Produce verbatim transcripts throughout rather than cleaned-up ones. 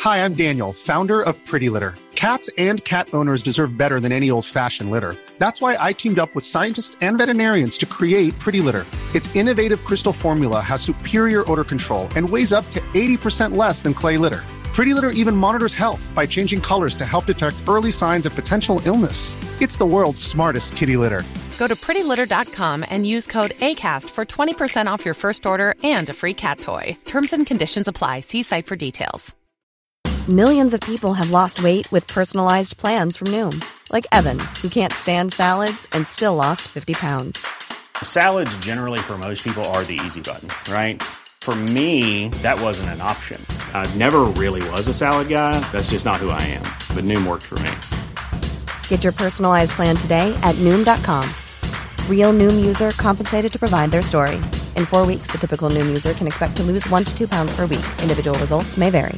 Hi, I'm Daniel, founder of Pretty Litter. Cats and cat owners deserve better than any old-fashioned litter. That's why I teamed up with scientists and veterinarians to create Pretty Litter. Its innovative crystal formula has superior odor control and weighs up to eighty percent less than clay litter. Pretty Litter even monitors health by changing colors to help detect early signs of potential illness. It's the world's smartest kitty litter. Go to pretty litter dot com and use code ACAST for twenty percent off your first order and a free cat toy. Terms and conditions apply. See site for details. Millions of people have lost weight with personalized plans from Noom. Like Evan, who can't stand salads and still lost fifty pounds. Salads generally for most people are the easy button, right? For me, that wasn't an option. I never really was a salad guy. That's just not who I am. But Noom worked for me. Get your personalized plan today at Noom dot com. Real Noom user compensated to provide their story. In four weeks, the typical Noom user can expect to lose one to two pounds per week. Individual results may vary.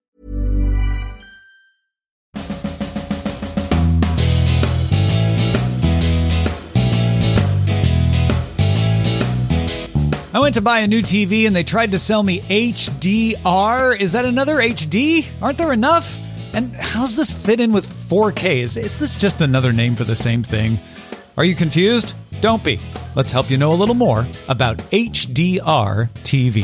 I went to buy a new T V and they tried to sell me H D R. Is that another H D? Aren't there enough? And how's this fit in with four K? Is, is this just another name for the same thing? Are you confused? Don't be. Let's help you know a little more about H D R T V.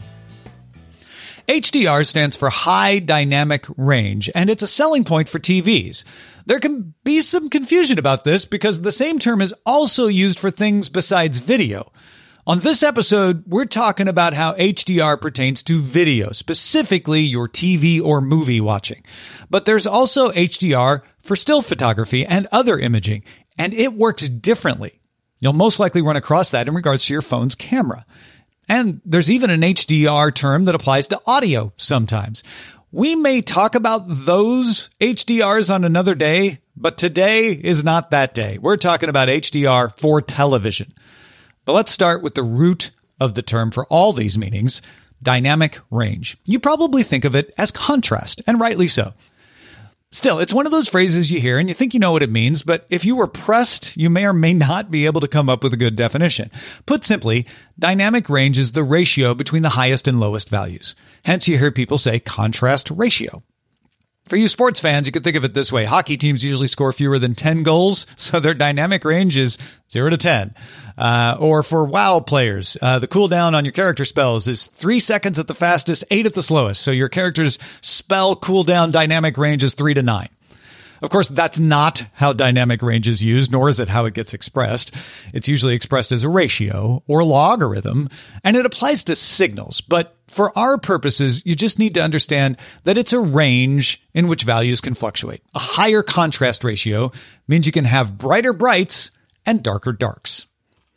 H D R stands for High Dynamic Range, and it's a selling point for T Vs. There can be some confusion about this because the same term is also used for things besides video. On this episode, we're talking about how H D R pertains to video, specifically your T V or movie watching. But there's also H D R for still photography and other imaging, and it works differently. You'll most likely run across that in regards to your phone's camera. And there's even an H D R term that applies to audio sometimes. We may talk about those H D Rs on another day, but today is not that day. We're talking about H D R for television. But let's start with the root of the term for all these meanings, dynamic range. You probably think of it as contrast, and rightly so. Still, it's one of those phrases you hear and you think you know what it means, but if you were pressed, you may or may not be able to come up with a good definition. Put simply, dynamic range is the ratio between the highest and lowest values. Hence, you hear people say contrast ratio. For you sports fans, you could think of it this way. Hockey teams usually score fewer than ten goals, so their dynamic range is zero to ten. Uh, or for WoW players, uh, the cooldown on your character spells is three seconds at the fastest, eight at the slowest. So your character's spell cooldown dynamic range is three to nine. Of course, that's not how dynamic range is used, nor is it how it gets expressed. It's usually expressed as a ratio or logarithm, and it applies to signals. But for our purposes, you just need to understand that it's a range in which values can fluctuate. A higher contrast ratio means you can have brighter brights and darker darks.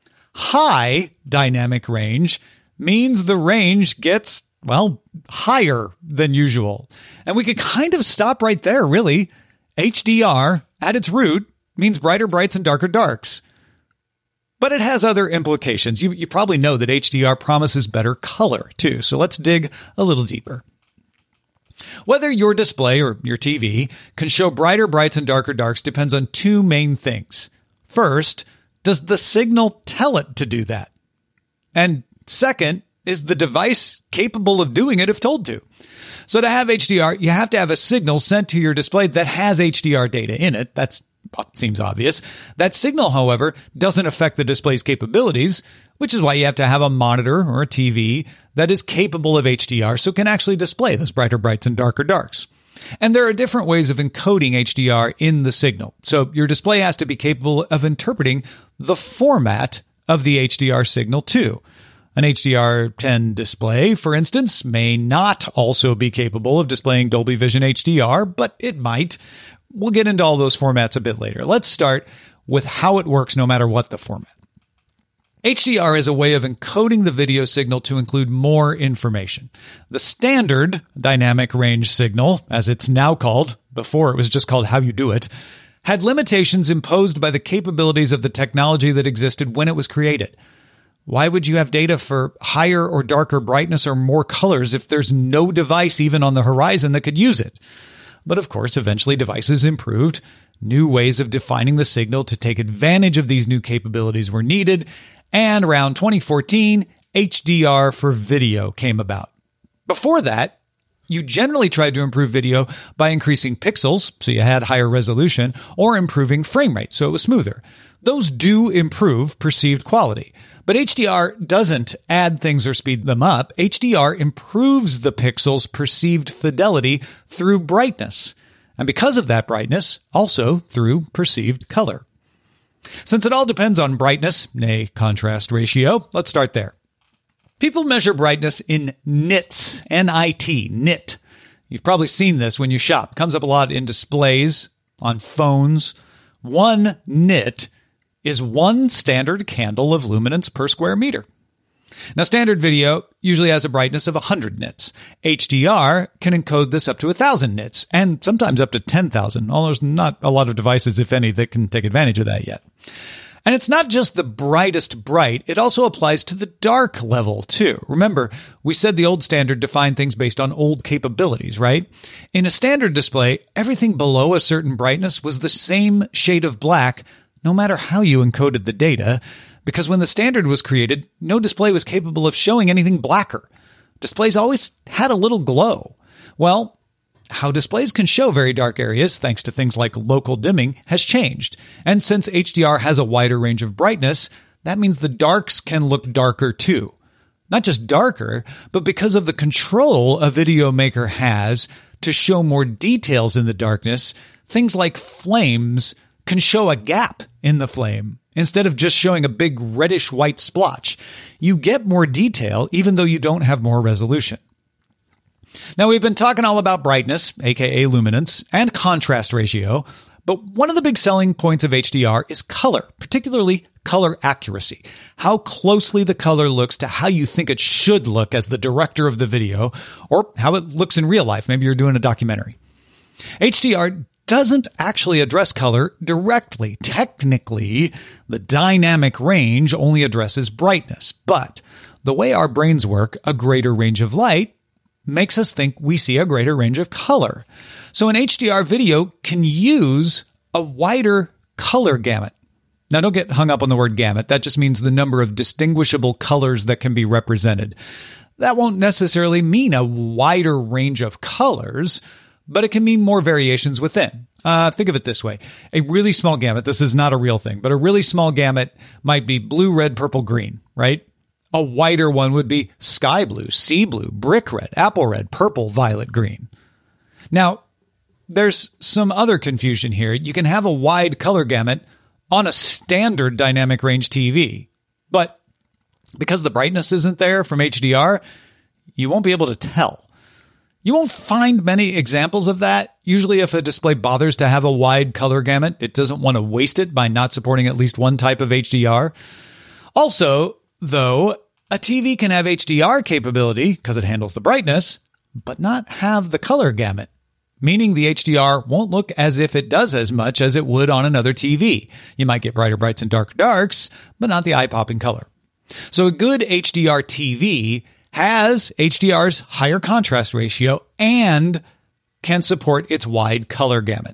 High dynamic range means the range gets, well, higher than usual. And we could kind of stop right there, really. H D R, at its root, means brighter brights and darker darks. But it has other implications. You, you probably know that H D R promises better color, too. So let's dig a little deeper. Whether your display or your T V can show brighter brights and darker darks depends on two main things. First, does the signal tell it to do that? And second, is the device capable of doing it if told to? So to have H D R, you have to have a signal sent to your display that has H D R data in it. That seems obvious. That signal, however, doesn't affect the display's capabilities, which is why you have to have a monitor or a T V that is capable of H D R so it can actually display those brighter brights and darker darks. And there are different ways of encoding H D R in the signal. So your display has to be capable of interpreting the format of the H D R signal too. An H D R ten display, for instance, may not also be capable of displaying Dolby Vision H D R, but it might. We'll get into all those formats a bit later. Let's start with how it works no matter what the format. H D R is a way of encoding the video signal to include more information. The standard dynamic range signal, as it's now called, before it was just called how you do it, had limitations imposed by the capabilities of the technology that existed when it was created. Why would you have data for higher or darker brightness or more colors if there's no device even on the horizon that could use it? But of course, eventually devices improved. New ways of defining the signal to take advantage of these new capabilities were needed. And around twenty fourteen, H D R for video came about. Before that, You generally tried to improve video by increasing pixels, so you had higher resolution, or improving frame rate, so it was smoother. Those do improve perceived quality. But H D R doesn't add things or speed them up. H D R improves the pixel's perceived fidelity through brightness. And because of that brightness, also through perceived color. Since it all depends on brightness, nay, contrast ratio, let's start there. People measure brightness in nits, N I T, nit. You've probably seen this when you shop. It comes up a lot in displays, on phones. One nit is one standard candle of luminance per square meter. Now, standard video usually has a brightness of one hundred nits. H D R can encode this up to one thousand nits, and sometimes up to ten thousand, although there's not a lot of devices, if any, that can take advantage of that yet. And it's not just the brightest bright, it also applies to the dark level, too. Remember, we said the old standard defined things based on old capabilities, right? In a standard display, everything below a certain brightness was the same shade of black, no matter how you encoded the data, because when the standard was created, no display was capable of showing anything blacker. Displays always had a little glow. Well, how displays can show very dark areas, thanks to things like local dimming, has changed. And since H D R has a wider range of brightness, that means the darks can look darker too. Not just darker, but because of the control a video maker has to show more details in the darkness, things like flames can show a gap in the flame instead of just showing a big reddish-white splotch. You get more detail even though you don't have more resolution. Now, we've been talking all about brightness, aka luminance, and contrast ratio, but one of the big selling points of H D R is color, particularly color accuracy. How closely the color looks to how you think it should look as the director of the video, or how it looks in real life. Maybe you're doing a documentary. H D R doesn't actually address color directly. Technically, the dynamic range only addresses brightness, but the way our brains work, a greater range of light makes us think we see a greater range of color. So an H D R video can use a wider color gamut. Now, don't get hung up on the word gamut. That just means the number of distinguishable colors that can be represented. That won't necessarily mean a wider range of colors, but it can mean more variations within. Uh, think of it this way. A really small gamut, this is not a real thing, but a really small gamut might be blue, red, purple, green, right? A wider one would be sky blue, sea blue, brick red, apple red, purple, violet, green. Now, there's some other confusion here. You can have a wide color gamut on a standard dynamic range T V, but because the brightness isn't there from H D R, you won't be able to tell. You won't find many examples of that. Usually if a display bothers to have a wide color gamut, it doesn't want to waste it by not supporting at least one type of H D R. Also, though, a T V can have H D R capability because it handles the brightness, but not have the color gamut, meaning the H D R won't look as if it does as much as it would on another T V. You might get brighter brights and darker darks, but not the eye-popping color. So a good H D R T V has H D R's higher contrast ratio and can support its wide color gamut.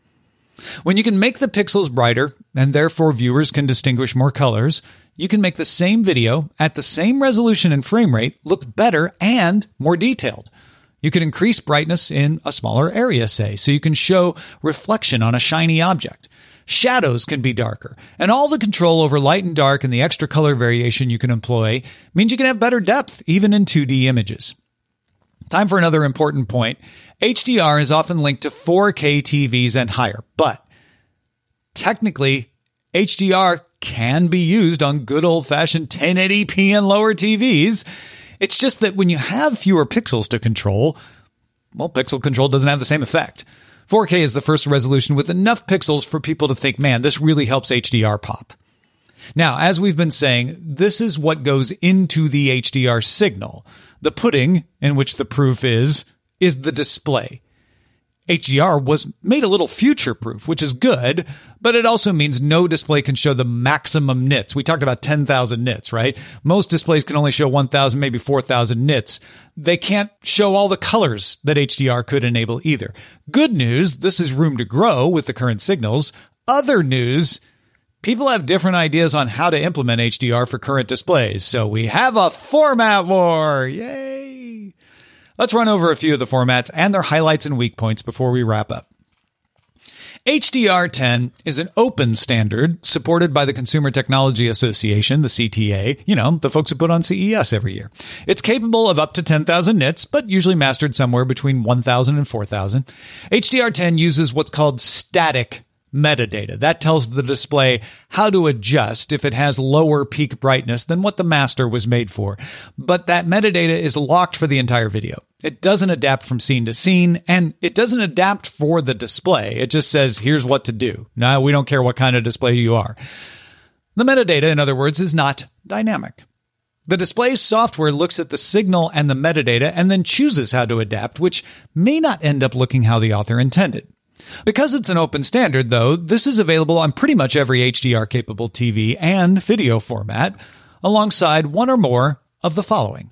When you can make the pixels brighter, and therefore viewers can distinguish more colors, you can make the same video at the same resolution and frame rate look better and more detailed. You can increase brightness in a smaller area, say, so you can show reflection on a shiny object. Shadows can be darker, and all the control over light and dark and the extra color variation you can employ means you can have better depth, even in two D images. Time for another important point. H D R is often linked to four K T Vs and higher, but technically, H D R can be used on good old-fashioned ten eighty p and lower T Vs. It's just that when you have fewer pixels to control, well, pixel control doesn't have the same effect. four K is the first resolution with enough pixels for people to think, man, this really helps H D R pop. Now, as we've been saying, this is what goes into the H D R signal. The pudding, in which the proof is, is the display. H D R was made a little future-proof, which is good, but it also means no display can show the maximum nits. We talked about ten thousand nits, right? Most displays can only show one thousand, maybe four thousand nits. They can't show all the colors that H D R could enable either. Good news, this is room to grow with the current signals. Other news, people have different ideas on how to implement H D R for current displays, so we have a format war. Yay! Let's run over a few of the formats and their highlights and weak points before we wrap up. H D R ten is an open standard supported by the Consumer Technology Association, the C T A, you know, the folks who put on C E S every year. It's capable of up to ten thousand nits, but usually mastered somewhere between one thousand and four thousand. H D R ten uses what's called static metadata. That tells the display how to adjust if it has lower peak brightness than what the master was made for. But that metadata is locked for the entire video. It doesn't adapt from scene to scene, and it doesn't adapt for the display. It just says, here's what to do. Now, we don't care what kind of display you are. The metadata, in other words, is not dynamic. The display software looks at the signal and the metadata and then chooses how to adapt, which may not end up looking how the author intended. Because it's an open standard, though, this is available on pretty much every H D R-capable T V and video format, alongside one or more of the following.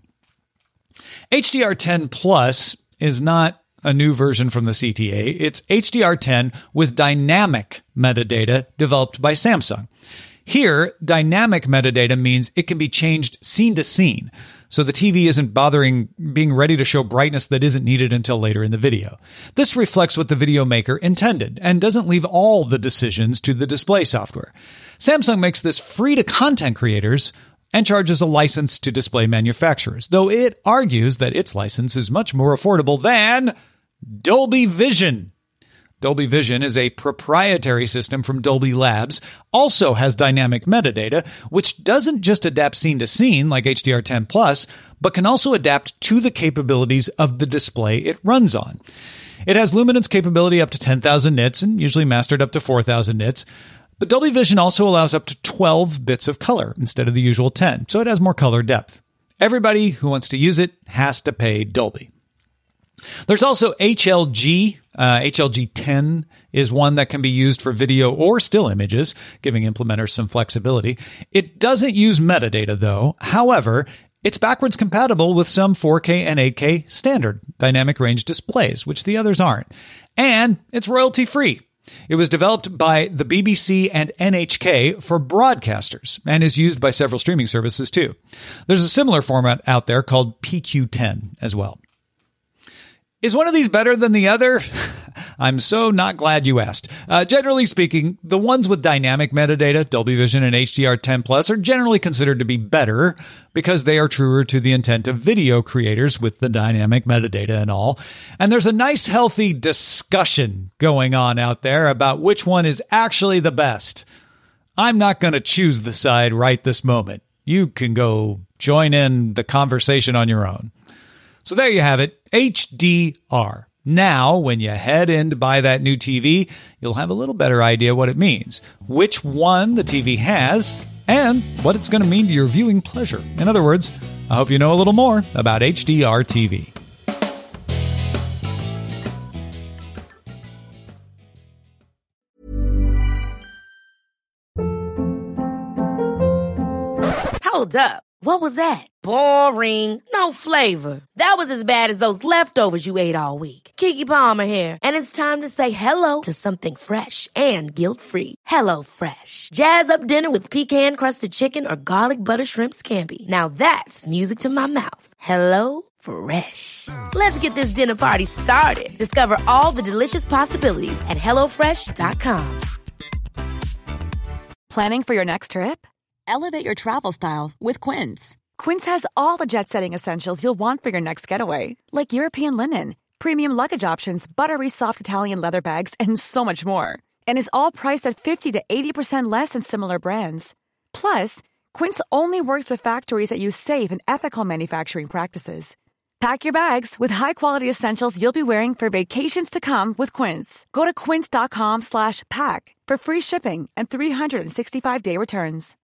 H D R ten Plus is not a new version from the C T A. It's H D R ten with dynamic metadata developed by Samsung. Here, dynamic metadata means it can be changed scene to scene, so the T V isn't bothering being ready to show brightness that isn't needed until later in the video. This reflects what the video maker intended and doesn't leave all the decisions to the display software. Samsung makes this free to content creators and charges a license to display manufacturers, though it argues that its license is much more affordable than Dolby Vision. Dolby Vision is a proprietary system from Dolby Labs, also has dynamic metadata, which doesn't just adapt scene to scene like H D R ten Plus, but can also adapt to the capabilities of the display it runs on. It has luminance capability up to ten thousand nits and usually mastered up to four thousand nits. But Dolby Vision also allows up to twelve bits of color instead of the usual ten, so it has more color depth. Everybody who wants to use it has to pay Dolby. There's also H L G. Uh, H L G ten is one that can be used for video or still images, giving implementers some flexibility. It doesn't use metadata, though. However, it's backwards compatible with some four K and eight K standard dynamic range displays, which the others aren't. And it's royalty-free. It was developed by the B B C and N H K for broadcasters and is used by several streaming services, too. There's a similar format out there called P Q ten as well. Is one of these better than the other? I'm so not glad you asked. Uh, generally speaking, the ones with dynamic metadata, Dolby Vision and H D R ten Plus, are generally considered to be better because they are truer to the intent of video creators with the dynamic metadata and all. And there's a nice, healthy discussion going on out there about which one is actually the best. I'm not going to choose the side right this moment. You can go join in the conversation on your own. So there you have it, H D R. Now, when you head in to buy that new T V, you'll have a little better idea what it means, which one the T V has, and what it's going to mean to your viewing pleasure. In other words, I hope you know a little more about H D R T V. Hold up. What was that? Boring. No flavor. That was as bad as those leftovers you ate all week. Keke Palmer here, and it's time to say hello to something fresh and guilt-free. Hello Fresh. Jazz up dinner with pecan-crusted chicken or garlic butter shrimp scampi. Now that's music to my mouth. Hello Fresh. Let's get this dinner party started. Discover all the delicious possibilities at hello fresh dot com. Planning for your next trip? Elevate your travel style with Quince. Quince has all the jet-setting essentials you'll want for your next getaway, like European linen, premium luggage options, buttery soft Italian leather bags, and so much more. And is all priced at fifty to eighty percent less than similar brands. Plus, Quince only works with factories that use safe and ethical manufacturing practices. Pack your bags with high-quality essentials you'll be wearing for vacations to come with Quince. Go to quince dot com slash pack for free shipping and three sixty-five day returns.